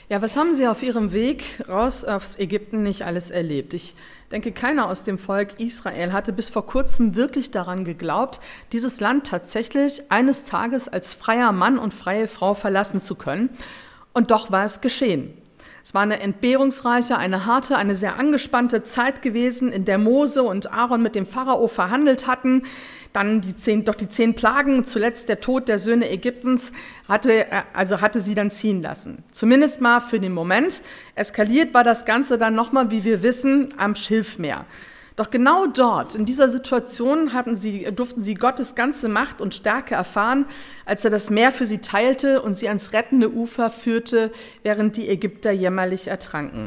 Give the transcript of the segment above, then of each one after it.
Ja, was haben Sie auf Ihrem Weg raus aus Ägypten nicht alles erlebt? Ich denke, keiner aus dem Volk Israel hatte bis vor kurzem wirklich daran geglaubt, dieses Land tatsächlich eines Tages als freier Mann und freie Frau verlassen zu können. Und doch war es geschehen. Es war eine entbehrungsreiche, eine harte, eine sehr angespannte Zeit gewesen, in der Mose und Aaron mit dem Pharao verhandelt hatten. Dann die 10 Plagen, zuletzt der Tod der Söhne Ägyptens, hatte sie dann ziehen lassen. Zumindest mal für den Moment. Eskaliert war das Ganze dann nochmal, wie wir wissen, am Schilfmeer. Doch genau dort, in dieser Situation, durften sie Gottes ganze Macht und Stärke erfahren, als er das Meer für sie teilte und sie ans rettende Ufer führte, während die Ägypter jämmerlich ertranken.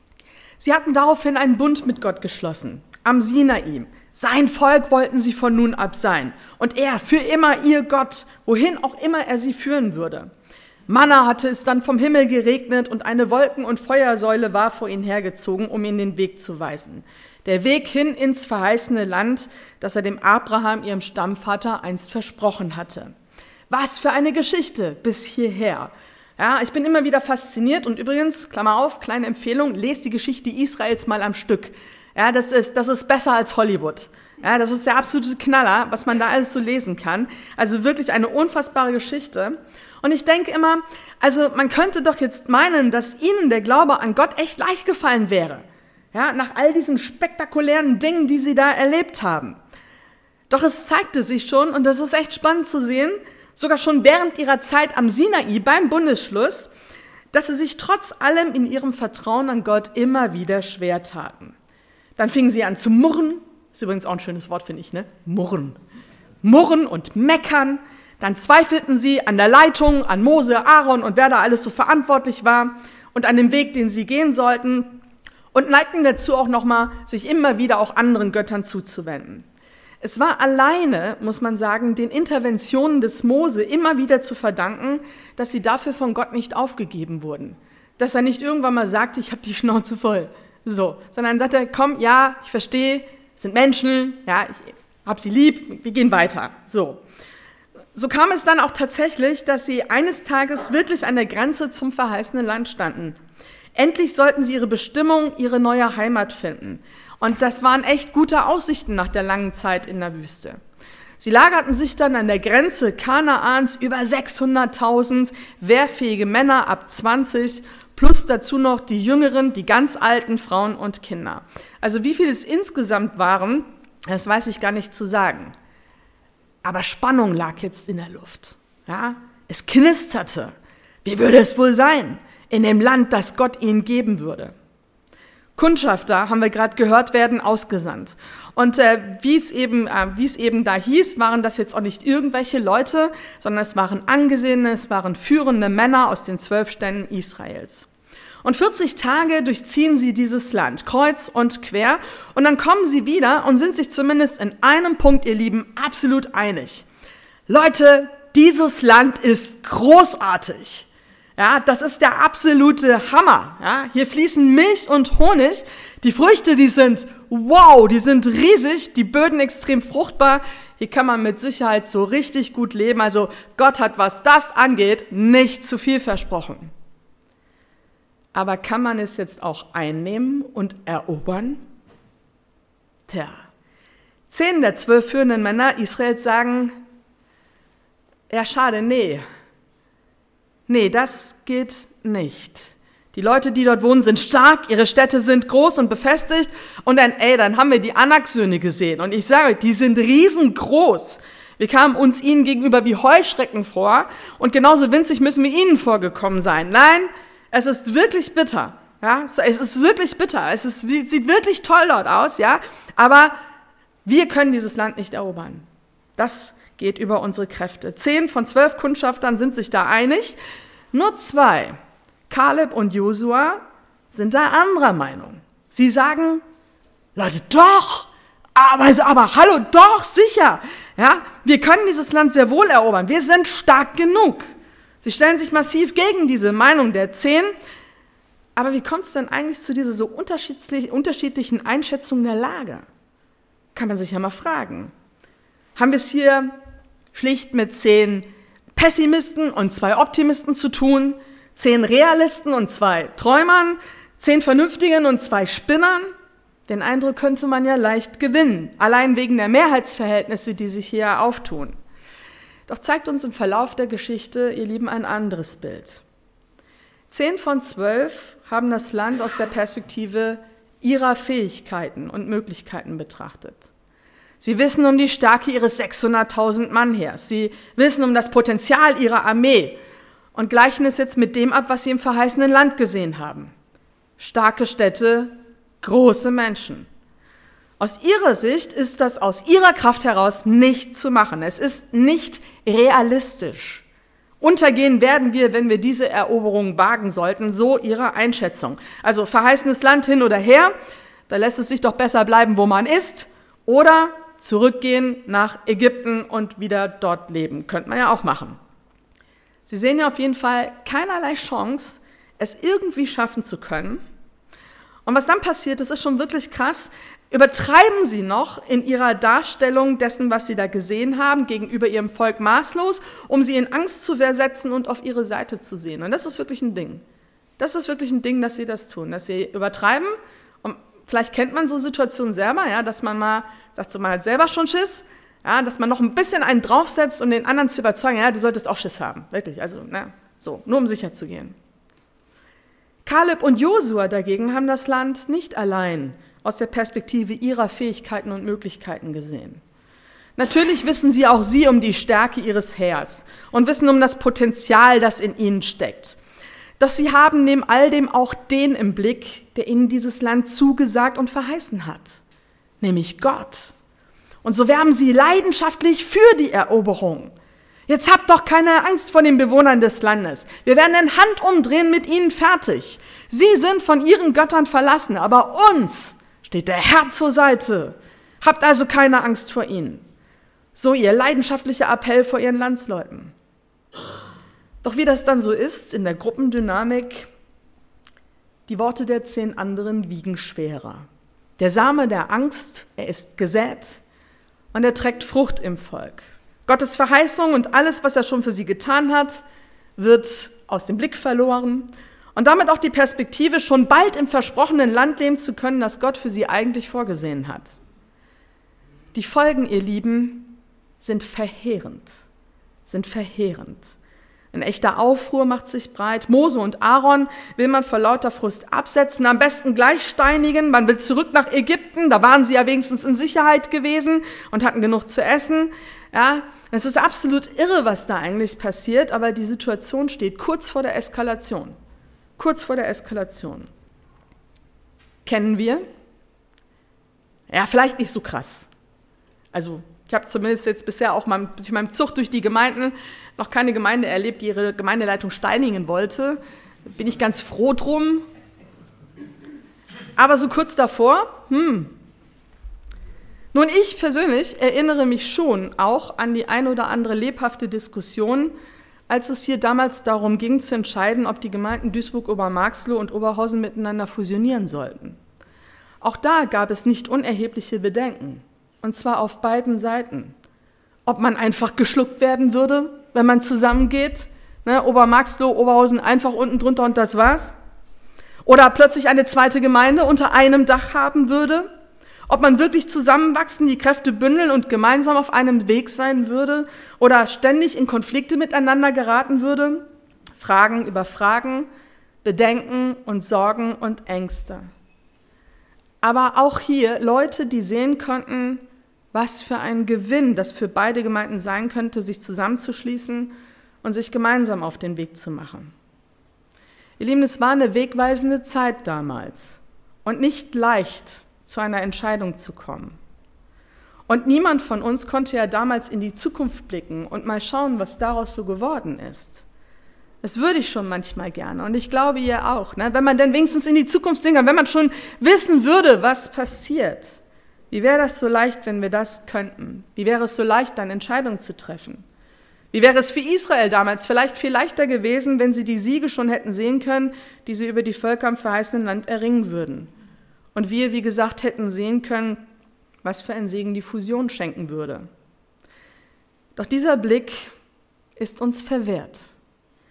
Sie hatten daraufhin einen Bund mit Gott geschlossen, am Sinai. Sein Volk wollten sie von nun ab sein und er für immer ihr Gott, wohin auch immer er sie führen würde. Manna hatte es dann vom Himmel geregnet und eine Wolken- und Feuersäule war vor ihnen hergezogen, um ihnen den Weg zu weisen. Der Weg hin ins verheißene Land, das er dem Abraham, ihrem Stammvater, einst versprochen hatte. Was für eine Geschichte bis hierher. Ja, ich bin immer wieder fasziniert und übrigens, Klammer auf, kleine Empfehlung, lest die Geschichte Israels mal am Stück. Ja, das ist besser als Hollywood. Ja, das ist der absolute Knaller, was man da alles so lesen kann. Also wirklich eine unfassbare Geschichte. Und ich denke immer, also man könnte doch jetzt meinen, dass ihnen der Glaube an Gott echt leicht gefallen wäre. Ja, nach all diesen spektakulären Dingen, die sie da erlebt haben. Doch es zeigte sich schon, und das ist echt spannend zu sehen, sogar schon während ihrer Zeit am Sinai beim Bundesschluss, dass sie sich trotz allem in ihrem Vertrauen an Gott immer wieder schwer taten. Dann fingen sie an zu murren, ist übrigens auch ein schönes Wort, finde ich, ne? Murren. Murren und meckern. Dann zweifelten sie an der Leitung, an Mose, Aaron und wer da alles so verantwortlich war und an dem Weg, den sie gehen sollten und neigten dazu auch nochmal, sich immer wieder auch anderen Göttern zuzuwenden. Es war alleine, muss man sagen, den Interventionen des Mose immer wieder zu verdanken, dass sie dafür von Gott nicht aufgegeben wurden. Dass er nicht irgendwann mal sagte, ich habe die Schnauze voll. So, sondern sagt er, komm, ja, ich verstehe, es sind Menschen, ja, ich habe sie lieb, wir gehen weiter. So kam es dann auch tatsächlich, dass sie eines Tages wirklich an der Grenze zum verheißenen Land standen. Endlich sollten sie ihre Bestimmung, ihre neue Heimat finden. Und das waren echt gute Aussichten nach der langen Zeit in der Wüste. Sie lagerten sich dann an der Grenze Kanaans über 600.000 wehrfähige Männer ab 20, plus dazu noch die Jüngeren, die ganz alten Frauen und Kinder. Also wie viele es insgesamt waren, das weiß ich gar nicht zu sagen. Aber Spannung lag jetzt in der Luft. Ja? Es knisterte. Wie würde es wohl sein in dem Land, das Gott ihnen geben würde? Kundschafter, haben wir gerade gehört, werden ausgesandt. Und wie es eben da hieß, waren das jetzt auch nicht irgendwelche Leute, sondern es waren angesehene, es waren führende Männer aus den 12 Stämmen Israels. Und 40 Tage durchziehen sie dieses Land, kreuz und quer, und dann kommen sie wieder und sind sich zumindest in einem Punkt, ihr Lieben, absolut einig. Leute, dieses Land ist großartig. Ja, das ist der absolute Hammer. Ja, hier fließen Milch und Honig. Die Früchte, die sind wow, die sind riesig, die Böden extrem fruchtbar. Hier kann man mit Sicherheit so richtig gut leben. Also Gott hat, was das angeht, nicht zu viel versprochen. Aber kann man es jetzt auch einnehmen und erobern? 10 der 12 führenden Männer Israels sagen, ja schade, nee, das geht nicht. Die Leute, die dort wohnen, sind stark, ihre Städte sind groß und befestigt und dann haben wir die Anak-Söhne gesehen und ich sage, die sind riesengroß. Wir kamen uns ihnen gegenüber wie Heuschrecken vor und genauso winzig müssen wir ihnen vorgekommen sein. Nein, es ist wirklich bitter. Ja, es ist wirklich bitter. Sieht wirklich toll dort aus, ja. Aber wir können dieses Land nicht erobern. Das geht über unsere Kräfte. 10 von 12 Kundschaftern sind sich da einig. Nur 2, Kaleb und Josua, sind da anderer Meinung. Sie sagen, Leute, doch, aber hallo, doch, sicher. Ja, wir können dieses Land sehr wohl erobern. Wir sind stark genug. Sie stellen sich massiv gegen diese Meinung der 10. Aber wie kommt es denn eigentlich zu dieser so unterschiedlichen Einschätzung der Lage? Kann man sich ja mal fragen. Haben wir es hier schlicht mit 10 Pessimisten und 2 Optimisten zu tun? 10 Realisten und 2 Träumern, 10 Vernünftigen und 2 Spinnern. Den Eindruck könnte man ja leicht gewinnen, allein wegen der Mehrheitsverhältnisse, die sich hier auftun. Doch zeigt uns im Verlauf der Geschichte, ihr Lieben, ein anderes Bild. 10 von 12 haben das Land aus der Perspektive ihrer Fähigkeiten und Möglichkeiten betrachtet. Sie wissen um die Stärke ihres 600.000 Mann Heers. Sie wissen um das Potenzial ihrer Armee und gleichen es jetzt mit dem ab, was sie im verheißenen Land gesehen haben. Starke Städte, große Menschen. Aus ihrer Sicht ist das aus ihrer Kraft heraus nicht zu machen. Es ist nicht realistisch. Untergehen werden wir, wenn wir diese Eroberung wagen sollten, so ihre Einschätzung. Also verheißenes Land hin oder her, da lässt es sich doch besser bleiben, wo man ist, oder zurückgehen nach Ägypten und wieder dort leben. Könnte man ja auch machen. Sie sehen ja auf jeden Fall keinerlei Chance, es irgendwie schaffen zu können. Und was dann passiert, das ist schon wirklich krass, übertreiben sie noch in ihrer Darstellung dessen, was sie da gesehen haben, gegenüber ihrem Volk maßlos, um sie in Angst zu versetzen und auf ihre Seite zu sehen. Und das ist wirklich ein Ding. Das ist wirklich ein Ding, dass sie das tun, dass sie übertreiben. Und vielleicht kennt man so Situationen selber, ja, dass man mal sagt, so, man hat selber schon Schiss, ja, dass man noch ein bisschen einen draufsetzt, um den anderen zu überzeugen, ja, du solltest auch Schiss haben, wirklich, also, so, nur um sicher zu gehen. Kaleb und Josua dagegen haben das Land nicht allein aus der Perspektive ihrer Fähigkeiten und Möglichkeiten gesehen. Natürlich wissen sie auch um die Stärke ihres Heers und wissen um das Potenzial, das in ihnen steckt. Doch sie haben neben all dem auch den im Blick, der ihnen dieses Land zugesagt und verheißen hat, nämlich Gott. Und so werben sie leidenschaftlich für die Eroberung. Jetzt habt doch keine Angst vor den Bewohnern des Landes. Wir werden in Handumdrehen mit ihnen fertig. Sie sind von ihren Göttern verlassen, aber uns steht der Herr zur Seite. Habt also keine Angst vor ihnen. So ihr leidenschaftlicher Appell vor ihren Landsleuten. Doch wie das dann so ist in der Gruppendynamik, die Worte der 10 anderen wiegen schwerer. Der Same der Angst, er ist gesät und er trägt Frucht im Volk. Gottes Verheißung und alles, was er schon für sie getan hat, wird aus dem Blick verloren und damit auch die Perspektive, schon bald im versprochenen Land leben zu können, das Gott für sie eigentlich vorgesehen hat. Die Folgen, ihr Lieben, sind verheerend. Ein echter Aufruhr macht sich breit. Mose und Aaron will man vor lauter Frust absetzen, am besten gleich steinigen. Man will zurück nach Ägypten, da waren sie ja wenigstens in Sicherheit gewesen und hatten genug zu essen. Ja, es ist absolut irre, was da eigentlich passiert, aber die Situation steht kurz vor der Eskalation. Kennen wir? Ja, vielleicht nicht so krass. Also ich habe zumindest jetzt bisher auch durch meinen Zug durch die Gemeinden noch keine Gemeinde erlebt, die ihre Gemeindeleitung steinigen wollte. Bin ich ganz froh drum. Aber so kurz davor, Nun, ich persönlich erinnere mich schon auch an die ein oder andere lebhafte Diskussion, als es hier damals darum ging, zu entscheiden, ob die Gemeinden Duisburg-Obermarxloh und Oberhausen miteinander fusionieren sollten. Auch da gab es nicht unerhebliche Bedenken, und zwar auf beiden Seiten. Ob man einfach geschluckt werden würde, wenn man zusammengeht, Obermarxloh, Oberhausen einfach unten drunter und das war's. Oder plötzlich eine zweite Gemeinde unter einem Dach haben würde. Ob man wirklich zusammenwachsen, die Kräfte bündeln und gemeinsam auf einem Weg sein würde oder ständig in Konflikte miteinander geraten würde. Fragen über Fragen, Bedenken und Sorgen und Ängste. Aber auch hier Leute, die sehen konnten, was für ein Gewinn das für beide Gemeinden sein könnte, sich zusammenzuschließen und sich gemeinsam auf den Weg zu machen. Ihr Lieben, es war eine wegweisende Zeit damals und nicht leicht, zu einer Entscheidung zu kommen. Und niemand von uns konnte ja damals in die Zukunft blicken und mal schauen, was daraus so geworden ist. Das würde ich schon manchmal gerne und ich glaube ihr auch, wenn man denn wenigstens in die Zukunft sehen kann, wenn man schon wissen würde, was passiert. Wie wäre das so leicht, wenn wir das könnten? Wie wäre es so leicht, dann Entscheidungen zu treffen? Wie wäre es für Israel damals vielleicht viel leichter gewesen, wenn sie die Siege schon hätten sehen können, die sie über die Völker im verheißenen Land erringen würden? Und wir, wie gesagt, hätten sehen können, was für ein Segen die Fusion schenken würde. Doch dieser Blick ist uns verwehrt.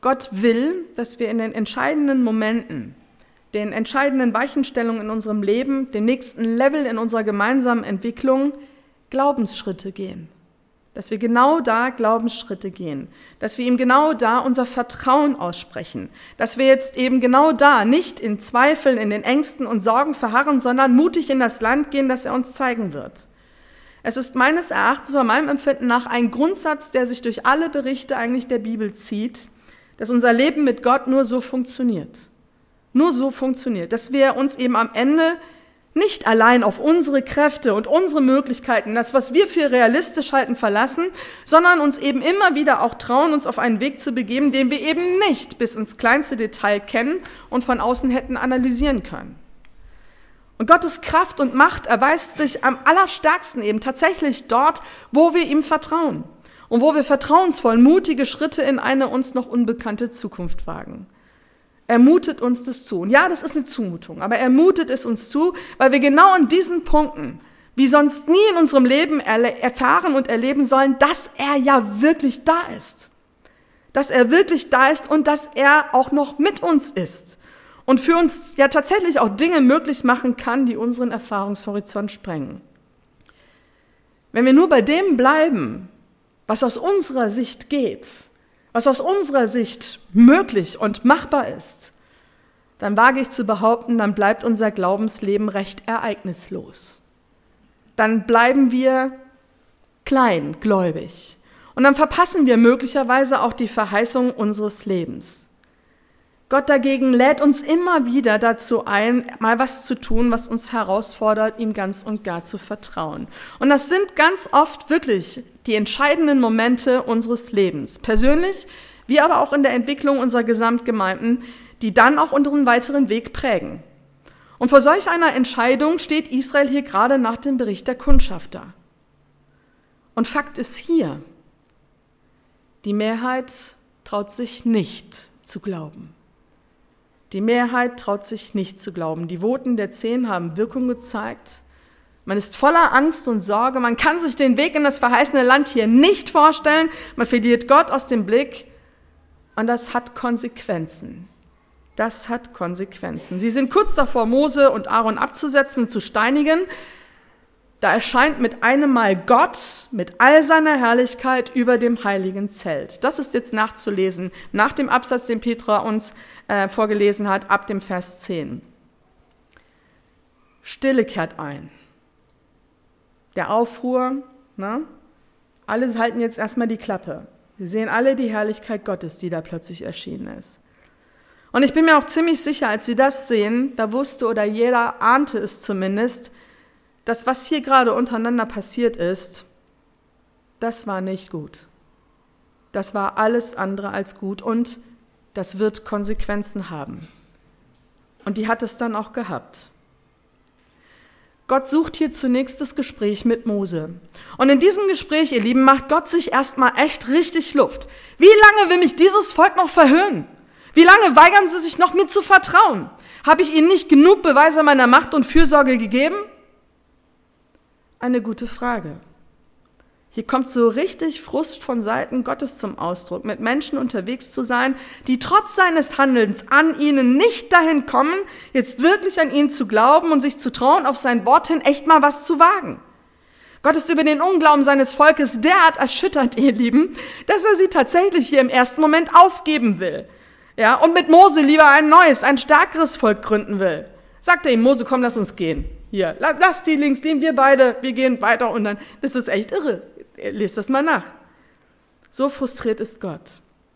Gott will, dass wir in den entscheidenden Momenten, den entscheidenden Weichenstellungen in unserem Leben, den nächsten Level in unserer gemeinsamen Entwicklung Glaubensschritte gehen. Dass wir genau da Glaubensschritte gehen, dass wir ihm genau da unser Vertrauen aussprechen, dass wir jetzt eben genau da nicht in Zweifeln, in den Ängsten und Sorgen verharren, sondern mutig in das Land gehen, das er uns zeigen wird. Es ist meines Erachtens oder meinem Empfinden nach ein Grundsatz, der sich durch alle Berichte eigentlich der Bibel zieht, dass unser Leben mit Gott nur so funktioniert. Nur so funktioniert, dass wir uns eben am Ende nicht allein auf unsere Kräfte und unsere Möglichkeiten, das, was wir für realistisch halten, verlassen, sondern uns eben immer wieder auch trauen, uns auf einen Weg zu begeben, den wir eben nicht bis ins kleinste Detail kennen und von außen hätten analysieren können. Und Gottes Kraft und Macht erweist sich am allerstärksten eben tatsächlich dort, wo wir ihm vertrauen und wo wir vertrauensvoll mutige Schritte in eine uns noch unbekannte Zukunft wagen. Er mutet uns das zu. Und ja, das ist eine Zumutung, aber er mutet es uns zu, weil wir genau an diesen Punkten, wie sonst nie in unserem Leben erfahren und erleben sollen, dass er ja wirklich da ist. Dass er wirklich da ist und dass er auch noch mit uns ist. Und für uns ja tatsächlich auch Dinge möglich machen kann, die unseren Erfahrungshorizont sprengen. Wenn wir nur bei dem bleiben, was aus unserer Sicht geht, was aus unserer Sicht möglich und machbar ist, dann wage ich zu behaupten, dann bleibt unser Glaubensleben recht ereignislos. Dann bleiben wir kleingläubig und dann verpassen wir möglicherweise auch die Verheißung unseres Lebens. Gott dagegen lädt uns immer wieder dazu ein, mal was zu tun, was uns herausfordert, ihm ganz und gar zu vertrauen. Und das sind ganz oft wirklich die entscheidenden Momente unseres Lebens, persönlich, wie aber auch in der Entwicklung unserer Gesamtgemeinden, die dann auch unseren weiteren Weg prägen. Und vor solch einer Entscheidung steht Israel hier gerade nach dem Bericht der Kundschafter. Und Fakt ist hier, die Mehrheit traut sich nicht zu glauben. Die Mehrheit traut sich nicht zu glauben. Die Voten der 10 haben Wirkung gezeigt. Man ist voller Angst und Sorge. Man kann sich den Weg in das verheißene Land hier nicht vorstellen. Man verliert Gott aus dem Blick. Und das hat Konsequenzen. Das hat Konsequenzen. Sie sind kurz davor, Mose und Aaron abzusetzen und zu steinigen. Da erscheint mit einem Mal Gott mit all seiner Herrlichkeit über dem heiligen Zelt. Das ist jetzt nachzulesen, nach dem Absatz, den Petra uns vorgelesen hat, ab dem Vers 10. Stille kehrt ein. Der Aufruhr, alle halten jetzt erstmal die Klappe. Sie sehen alle die Herrlichkeit Gottes, die da plötzlich erschienen ist. Und ich bin mir auch ziemlich sicher, als sie das sehen, da wusste oder jeder ahnte es zumindest, das, was hier gerade untereinander passiert ist, das war nicht gut. Das war alles andere als gut und das wird Konsequenzen haben. Und die hat es dann auch gehabt. Gott sucht hier zunächst das Gespräch mit Mose. Und in diesem Gespräch, ihr Lieben, macht Gott sich erstmal echt richtig Luft. Wie lange will mich dieses Volk noch verhöhnen? Wie lange weigern sie sich noch, mir zu vertrauen? Habe ich ihnen nicht genug Beweise meiner Macht und Fürsorge gegeben? Eine gute Frage. Hier kommt so richtig Frust von Seiten Gottes zum Ausdruck, mit Menschen unterwegs zu sein, die trotz seines Handelns an ihnen nicht dahin kommen, jetzt wirklich an ihn zu glauben und sich zu trauen, auf sein Wort hin echt mal was zu wagen. Gott ist über den Unglauben seines Volkes derart erschüttert, ihr Lieben, dass er sie tatsächlich hier im ersten Moment aufgeben will. Ja, und mit Mose lieber ein neues, ein stärkeres Volk gründen will. Sagt er ihm, Mose, komm, lass uns gehen. Hier, lass die links liegen, wir gehen weiter und dann, das ist echt irre. Lest das mal nach. So frustriert ist Gott.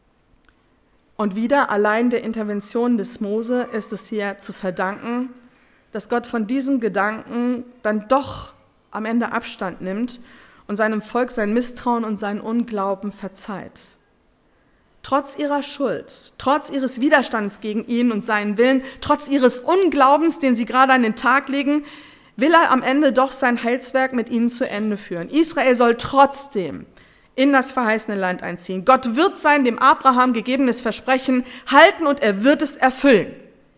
Und wieder allein der Intervention des Mose ist es hier zu verdanken, dass Gott von diesem Gedanken dann doch am Ende Abstand nimmt und seinem Volk sein Misstrauen und seinen Unglauben verzeiht. Trotz ihrer Schuld, trotz ihres Widerstands gegen ihn und seinen Willen, trotz ihres Unglaubens, den sie gerade an den Tag legen, will er am Ende doch sein Heilswerk mit ihnen zu Ende führen. Israel soll trotzdem in das verheißene Land einziehen. Gott wird sein dem Abraham gegebenes Versprechen halten und er wird es erfüllen.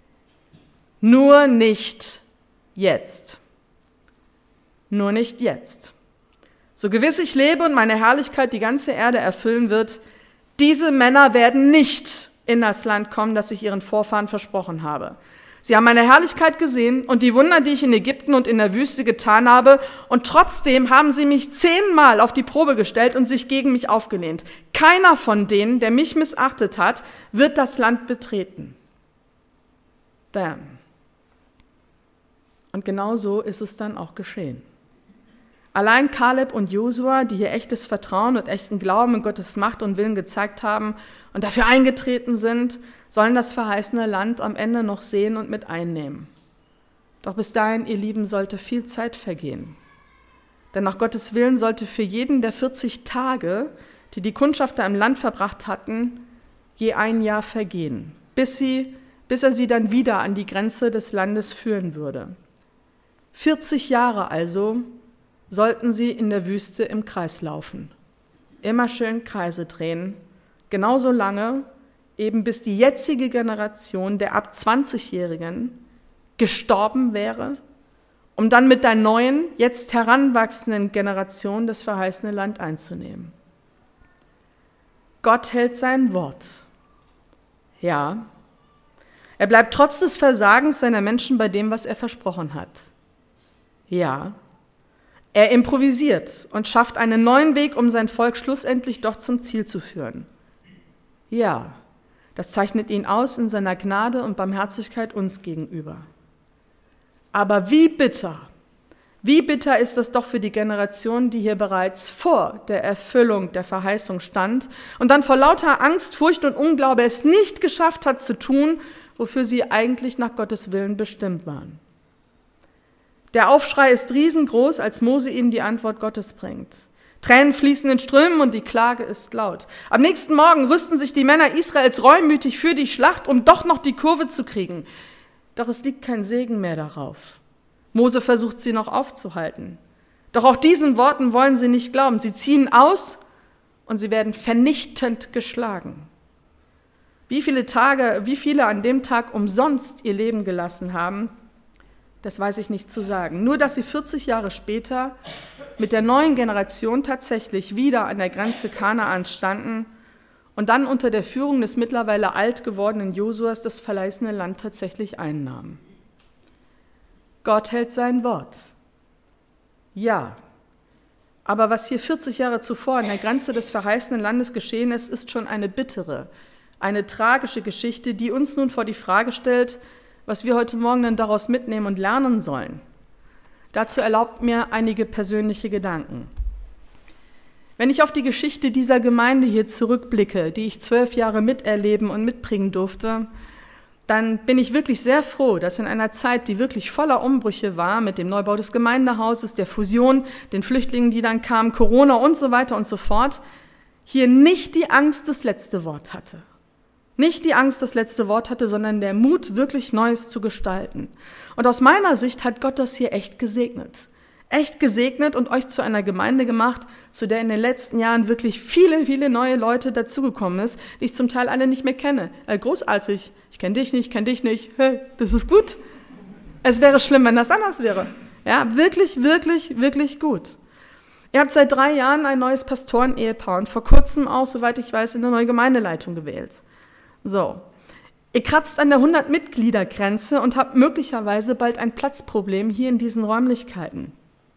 Nur nicht jetzt. Nur nicht jetzt. So gewiss ich lebe und meine Herrlichkeit die ganze Erde erfüllen wird, diese Männer werden nicht in das Land kommen, das ich ihren Vorfahren versprochen habe. Sie haben meine Herrlichkeit gesehen und die Wunder, die ich in Ägypten und in der Wüste getan habe, und trotzdem haben sie mich 10-mal auf die Probe gestellt und sich gegen mich aufgelehnt. Keiner von denen, der mich missachtet hat, wird das Land betreten. Bam. Und genau so ist es dann auch geschehen. Allein Kaleb und Josua, die hier echtes Vertrauen und echten Glauben in Gottes Macht und Willen gezeigt haben und dafür eingetreten sind, sollen das verheißene Land am Ende noch sehen und mit einnehmen. Doch bis dahin, ihr Lieben, sollte viel Zeit vergehen. Denn nach Gottes Willen sollte für jeden der 40 Tage, die die Kundschafter im Land verbracht hatten, je ein Jahr vergehen, bis er sie dann wieder an die Grenze des Landes führen würde. 40 Jahre also sollten sie in der Wüste im Kreis laufen, immer schön Kreise drehen, genauso lange, eben bis die jetzige Generation der ab 20-Jährigen gestorben wäre, um dann mit der neuen, jetzt heranwachsenden Generation das verheißene Land einzunehmen. Gott hält sein Wort. Ja, er bleibt trotz des Versagens seiner Menschen bei dem, was er versprochen hat. Ja, er improvisiert und schafft einen neuen Weg, um sein Volk schlussendlich doch zum Ziel zu führen. Ja, das zeichnet ihn aus in seiner Gnade und Barmherzigkeit uns gegenüber. Aber wie bitter ist das doch für die Generation, die hier bereits vor der Erfüllung der Verheißung stand und dann vor lauter Angst, Furcht und Unglaube es nicht geschafft hat zu tun, wofür sie eigentlich nach Gottes Willen bestimmt waren. Der Aufschrei ist riesengroß, als Mose ihnen die Antwort Gottes bringt. Tränen fließen in Strömen und die Klage ist laut. Am nächsten Morgen rüsten sich die Männer Israels reumütig für die Schlacht, um doch noch die Kurve zu kriegen. Doch es liegt kein Segen mehr darauf. Mose versucht sie noch aufzuhalten. Doch auch diesen Worten wollen sie nicht glauben. Sie ziehen aus und sie werden vernichtend geschlagen. Wie viele an dem Tag umsonst ihr Leben gelassen haben, das weiß ich nicht zu sagen. Nur, dass sie 40 Jahre später mit der neuen Generation tatsächlich wieder an der Grenze Kanaans standen und dann unter der Führung des mittlerweile alt gewordenen Josuas das verheißene Land tatsächlich einnahmen. Gott hält sein Wort. Ja, aber was hier 40 Jahre zuvor an der Grenze des verheißenen Landes geschehen ist, ist schon eine bittere, eine tragische Geschichte, die uns nun vor die Frage stellt, was wir heute Morgen dann daraus mitnehmen und lernen sollen. Dazu erlaubt mir einige persönliche Gedanken. Wenn ich auf die Geschichte dieser Gemeinde hier zurückblicke, die ich 12 Jahre miterleben und mitbringen durfte, dann bin ich wirklich sehr froh, dass in einer Zeit, die wirklich voller Umbrüche war, mit dem Neubau des Gemeindehauses, der Fusion, den Flüchtlingen, die dann kamen, Corona und so weiter und so fort, hier nicht die Angst das letzte Wort hatte. Nicht die Angst das letzte Wort hatte, sondern der Mut, wirklich Neues zu gestalten. Und aus meiner Sicht hat Gott das hier echt gesegnet. Echt gesegnet und euch zu einer Gemeinde gemacht, zu der in den letzten Jahren wirklich viele, viele neue Leute dazugekommen ist, die ich zum Teil alle nicht mehr kenne. Großartig, ich kenne dich nicht, hey, das ist gut. Es wäre schlimm, wenn das anders wäre. Ja, wirklich, wirklich, wirklich gut. Ihr habt seit 3 Jahren ein neues Pastoren-Ehepaar und vor kurzem auch, soweit ich weiß, in der neuen Gemeindeleitung gewählt. So, ihr kratzt an der 100-Mitglieder-Grenze und habt möglicherweise bald ein Platzproblem hier in diesen Räumlichkeiten.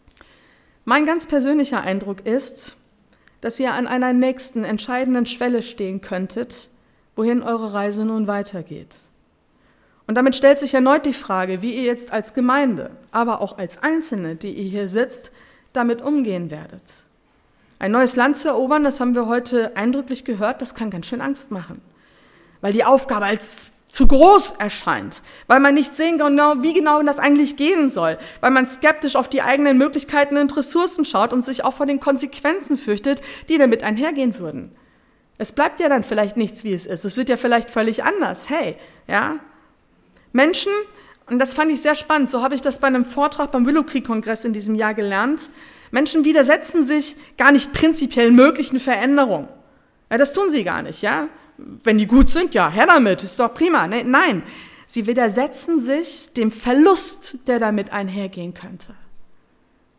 Mein ganz persönlicher Eindruck ist, dass ihr an einer nächsten entscheidenden Schwelle stehen könntet, wohin eure Reise nun weitergeht. Und damit stellt sich erneut die Frage, wie ihr jetzt als Gemeinde, aber auch als Einzelne, die ihr hier sitzt, damit umgehen werdet. Ein neues Land zu erobern, das haben wir heute eindrücklich gehört, das kann ganz schön Angst machen. Weil die Aufgabe als zu groß erscheint, weil man nicht sehen kann, wie genau das eigentlich gehen soll, weil man skeptisch auf die eigenen Möglichkeiten und Ressourcen schaut und sich auch vor den Konsequenzen fürchtet, die damit einhergehen würden. Es bleibt ja dann vielleicht nichts, wie es ist. Es wird ja vielleicht völlig anders. Hey, ja? Menschen, und das fand ich sehr spannend, so habe ich das bei einem Vortrag beim Willow Creek Kongress in diesem Jahr gelernt, Menschen widersetzen sich gar nicht prinzipiell möglichen Veränderungen. Ja, das tun sie gar nicht, ja? Wenn die gut sind, ja, her damit, ist doch prima. Nein, sie widersetzen sich dem Verlust, der damit einhergehen könnte.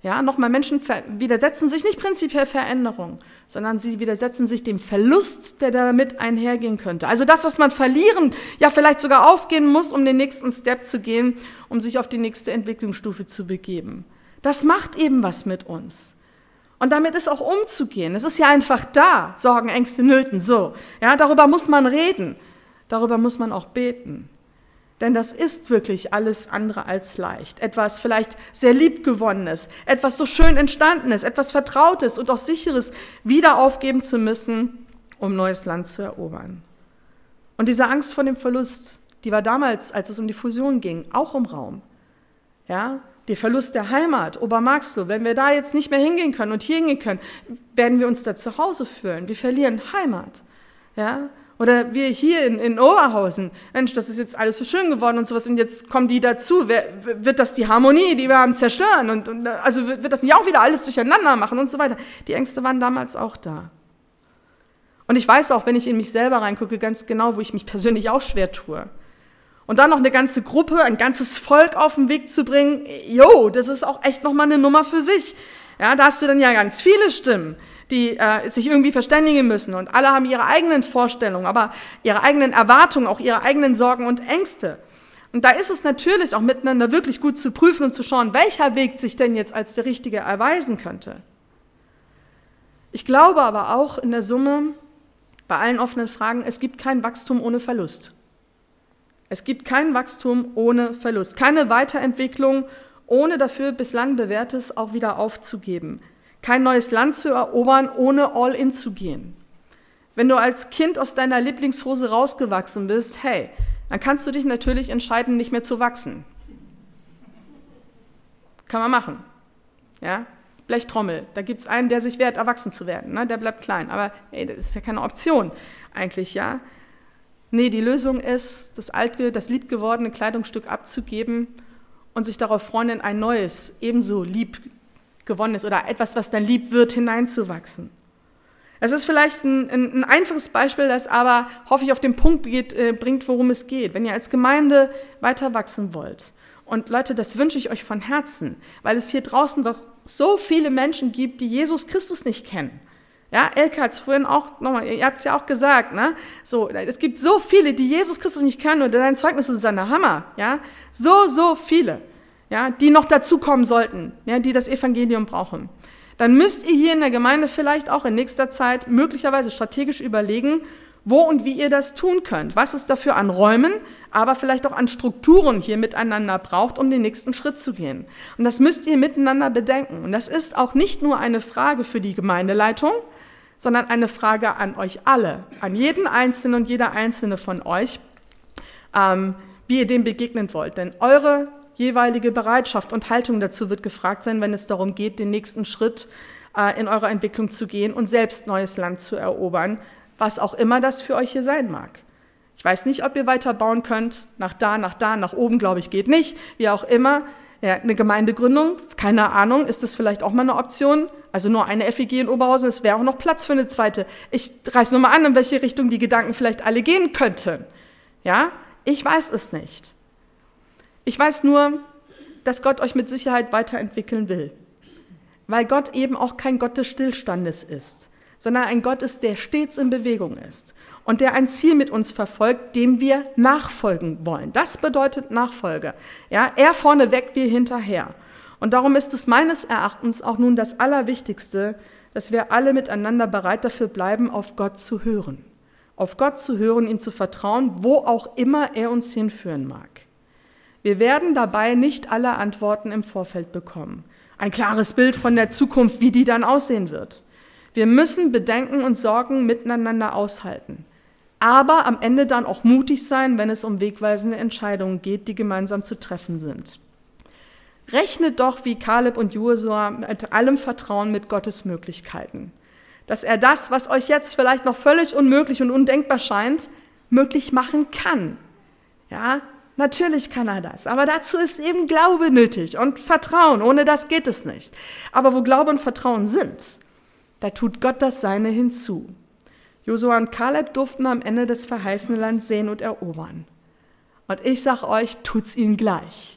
Ja, nochmal, Menschen widersetzen sich nicht prinzipiell Veränderung, sondern sie widersetzen sich dem Verlust, der damit einhergehen könnte. Also das, was man verlieren, ja vielleicht sogar aufgehen muss, um den nächsten Step zu gehen, um sich auf die nächste Entwicklungsstufe zu begeben. Das macht eben was mit uns. Und damit ist auch umzugehen. Es ist ja einfach da, Sorgen, Ängste, Nöten, so. Ja, darüber muss man reden, darüber muss man auch beten. Denn das ist wirklich alles andere als leicht. Etwas vielleicht sehr liebgewonnenes, etwas so schön entstandenes, etwas Vertrautes und auch Sicheres wieder aufgeben zu müssen, um neues Land zu erobern. Und diese Angst vor dem Verlust, die war damals, als es um die Fusion ging, auch im Raum. Ja, der Verlust der Heimat, Obermarxloh, wenn wir da jetzt nicht mehr hingehen können und hier hingehen können, werden wir uns da zu Hause fühlen. Wir verlieren Heimat. Ja, oder wir hier in Oberhausen, Mensch, das ist jetzt alles so schön geworden und sowas und jetzt kommen die dazu, wird das die Harmonie, die wir haben, zerstören und also wird das nicht auch wieder alles durcheinander machen und so weiter. Die Ängste waren damals auch da. Und ich weiß auch, wenn ich in mich selber reingucke, ganz genau, wo ich mich persönlich auch schwer tue. Und dann noch eine ganze Gruppe, ein ganzes Volk auf den Weg zu bringen, das ist auch echt nochmal eine Nummer für sich. Ja, da hast du dann ja ganz viele Stimmen, die sich irgendwie verständigen müssen und alle haben ihre eigenen Vorstellungen, aber ihre eigenen Erwartungen, auch ihre eigenen Sorgen und Ängste. Und da ist es natürlich auch miteinander wirklich gut zu prüfen und zu schauen, welcher Weg sich denn jetzt als der richtige erweisen könnte. Ich glaube aber auch in der Summe, bei allen offenen Fragen, es gibt kein Wachstum ohne Verlust. Es gibt kein Wachstum ohne Verlust, keine Weiterentwicklung, ohne dafür bislang Bewährtes auch wieder aufzugeben. Kein neues Land zu erobern, ohne all in zu gehen. Wenn du als Kind aus deiner Lieblingshose rausgewachsen bist, hey, dann kannst du dich natürlich entscheiden, nicht mehr zu wachsen. Kann man machen. Ja? Blechtrommel, da gibt es einen, der sich wehrt, erwachsen zu werden, ne? Der bleibt klein. Aber hey, das ist ja keine Option eigentlich, ja. Nee, die Lösung ist, das liebgewordene Kleidungsstück abzugeben und sich darauf freuen, in ein neues, ebenso liebgewonnenes oder etwas, was dann lieb wird, hineinzuwachsen. Es ist vielleicht ein einfaches Beispiel, das aber, hoffe ich, auf den Punkt bringt, worum es geht. Wenn ihr als Gemeinde weiter wachsen wollt. Und Leute, das wünsche ich euch von Herzen, weil es hier draußen doch so viele Menschen gibt, die Jesus Christus nicht kennen. Ja, Elke hat es vorhin auch nochmal, ihr habt es ja auch gesagt, ne? So, es gibt so viele, die Jesus Christus nicht kennen oder dein Zeugnis, Susanne, Hammer, ja? So viele, ja, die noch dazukommen sollten, ja, die das Evangelium brauchen. Dann müsst ihr hier in der Gemeinde vielleicht auch in nächster Zeit möglicherweise strategisch überlegen, wo und wie ihr das tun könnt, was es dafür an Räumen, aber vielleicht auch an Strukturen hier miteinander braucht, um den nächsten Schritt zu gehen. Und das müsst ihr miteinander bedenken. Und das ist auch nicht nur eine Frage für die Gemeindeleitung, sondern eine Frage an euch alle, an jeden Einzelnen und jeder Einzelne von euch, wie ihr dem begegnen wollt. Denn eure jeweilige Bereitschaft und Haltung dazu wird gefragt sein, wenn es darum geht, den nächsten Schritt in eurer Entwicklung zu gehen und selbst neues Land zu erobern, was auch immer das für euch hier sein mag. Ich weiß nicht, ob ihr weiter bauen könnt, nach da, nach oben, glaube ich, geht nicht, wie auch immer. Ja, eine Gemeindegründung, keine Ahnung, ist das vielleicht auch mal eine Option? Also nur eine FEG in Oberhausen, es wäre auch noch Platz für eine zweite. Ich reiß nur mal an, in welche Richtung die Gedanken vielleicht alle gehen könnten. Ja, ich weiß es nicht. Ich weiß nur, dass Gott euch mit Sicherheit weiterentwickeln will, weil Gott eben auch kein Gott des Stillstandes ist, sondern ein Gott ist, der stets in Bewegung ist und der ein Ziel mit uns verfolgt, dem wir nachfolgen wollen. Das bedeutet Nachfolge. Ja, er vorneweg, wir hinterher. Und darum ist es meines Erachtens auch nun das Allerwichtigste, dass wir alle miteinander bereit dafür bleiben, auf Gott zu hören. Auf Gott zu hören, ihm zu vertrauen, wo auch immer er uns hinführen mag. Wir werden dabei nicht alle Antworten im Vorfeld bekommen. Ein klares Bild von der Zukunft, wie die dann aussehen wird. Wir müssen Bedenken und Sorgen miteinander aushalten, aber am Ende dann auch mutig sein, wenn es um wegweisende Entscheidungen geht, die gemeinsam zu treffen sind. Rechnet doch wie Kaleb und Josua mit allem Vertrauen mit Gottes Möglichkeiten, dass er das, was euch jetzt vielleicht noch völlig unmöglich und undenkbar scheint, möglich machen kann. Ja, natürlich kann er das, aber dazu ist eben Glaube nötig und Vertrauen, ohne das geht es nicht. Aber wo Glaube und Vertrauen sind, da tut Gott das Seine hinzu. Josua und Kaleb durften am Ende das verheißene Land sehen und erobern. Und ich sage euch, tut's ihnen gleich.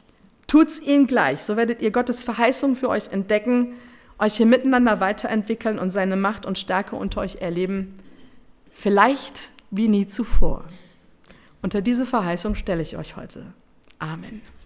Tut's ihm gleich, so werdet ihr Gottes Verheißung für euch entdecken, euch hier miteinander weiterentwickeln und seine Macht und Stärke unter euch erleben, vielleicht wie nie zuvor. Unter diese Verheißung stelle ich euch heute. Amen.